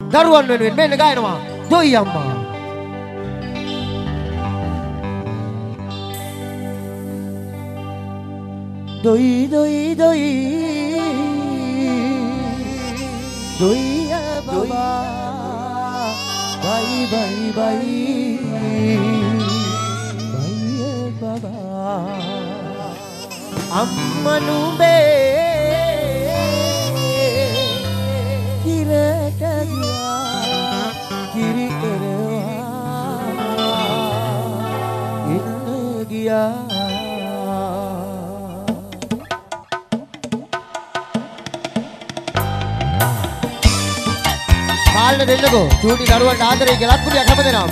දරුවන් වෙනුවෙන් මෙන්න ගායනවා දොයි අම්මා. දොයි දොයි දොයි දොයි බබා බයි බයි බයි බයි බබා අම්මා නුඹේ කිරට ගියා කිරි කරවා ඉන්න ගියා. පාලන දෙන්නකෝ චූටි දරුවන්ට ආදරේ ගලත් පුඩියක් හැම දෙනාම.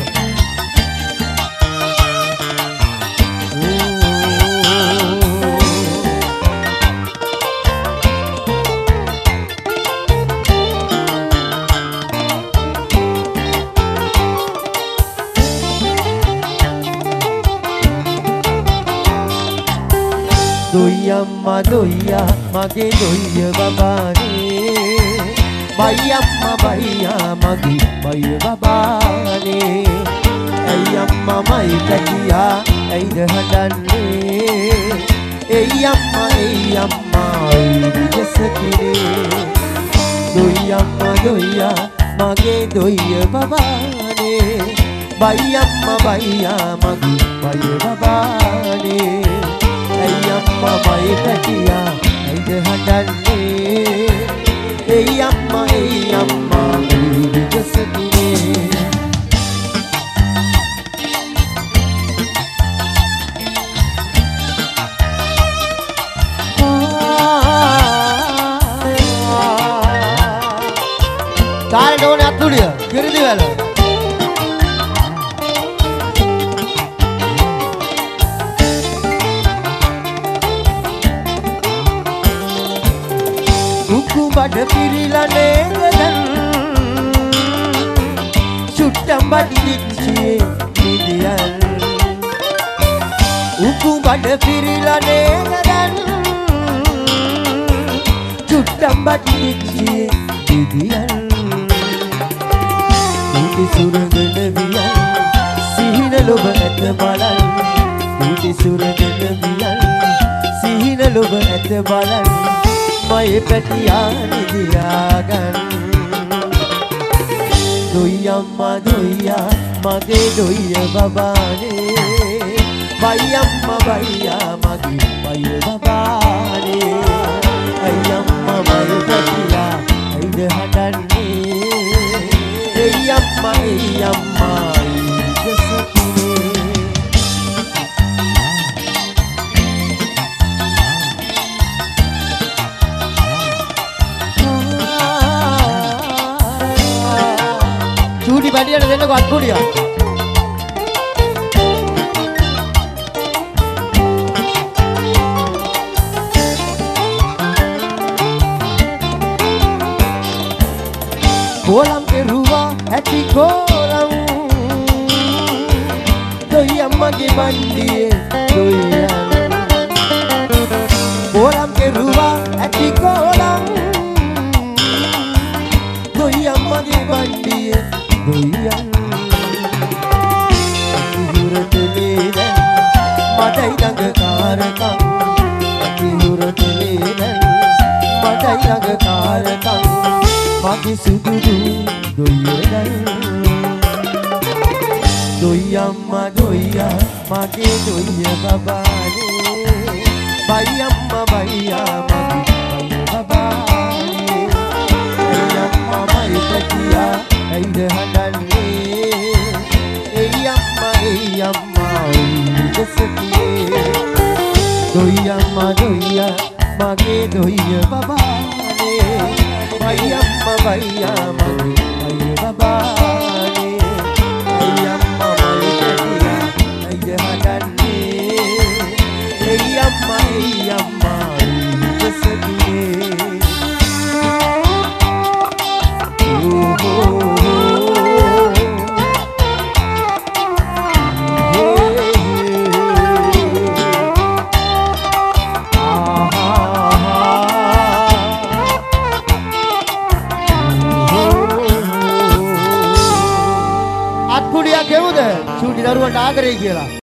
දොයි අම්මා දොයියා මගේ දොයිය බබානේ බයි අම්මා බයියා මගේ බයි බබානේ ඇයි අම්මා මයි පැටියා ඇයිද හදන්නේ එයි අම්මා විජසකිනේ දොයි අම්මා දොයියා මගේ දොයිය බබානේ බයි අම්මා බයියා මගේ බයි බබානේ ඇයි අම්මා මයි පැටියා ඇයිද හදන්නේ එයි අම්මා විජසකිනේ. කාරේ ඕනේ අත්තුඩිය කිරිදි වල බඩ පිරිලා නේදන් සුට්ටම් බඩිච්චේ නිදියන් උකු බඩ පිරිලා නේදන් සුට්ටම් බඩිච්චේ නිදියන් උටි සුරගෙන වියන් සිහින ලොබ ඇත බලන් උටි සුරගෙන වියන් සිහින ලොබ ඇත බලන් මයේ පැටියා නිදියාගන් දොයි අම්මා දොයියා මගේ දොයිය බබානේ බයි අම්මා බයියා මගේ බයි බබානේ ඇයි අම්මා මයේ පැටියා ඇයිද හදන්නේ එයි අම්මා විජසකිනේ. චූටි බඩියට දෙන්නකෝ අත්පුඩියක්. කොලම් කෙරුවා ඇති කොලම් දොයි අම්මගේ මණ්ඩියේ දොයියන් කොලම් කෙරුවා ඇති කොලම් දොයි අම්මගේ මණ්ඩියේ දොයියන් කිහිරතලේ දැන් මටයි ළඟකාරකම් කිහිරතලේ දැන් මටයි ළඟකාරකම් මගේ සුදුදු දොයිය දැන් දොයි අම්මා දොයියා මගේ දොයිය බබානේ බයි අම්මා බයියා මගේ බයි බබානේ එයි අම්මා මයි පැටියා ඇයිද හදන්නේ එයි අම්මා විජසකිනේ දොයි අම්මා දොයියා මගේ දොයිය බබානේ බයි අම්මා බයියා මගේ බයි බබානේ එයි අම්මා මයි පැටියා ඇයිද හදන්නේ එයි අම්මා විජසකිනේ. අත්කුඩියක් ගෙවුද? චූටි දරුවන්ට ආදරේ කියලා.